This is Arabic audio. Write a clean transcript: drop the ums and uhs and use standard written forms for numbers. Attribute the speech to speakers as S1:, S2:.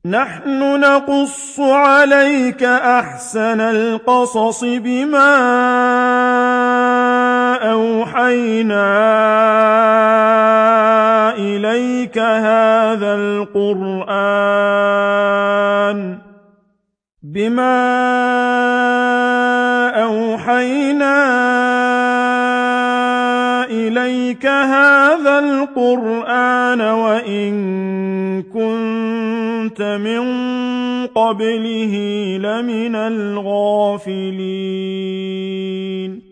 S1: نحن نقص عليك أحسن القصص بما أوحينا إليك هذا القرآن وإن كنت من قبله لمن الغافلين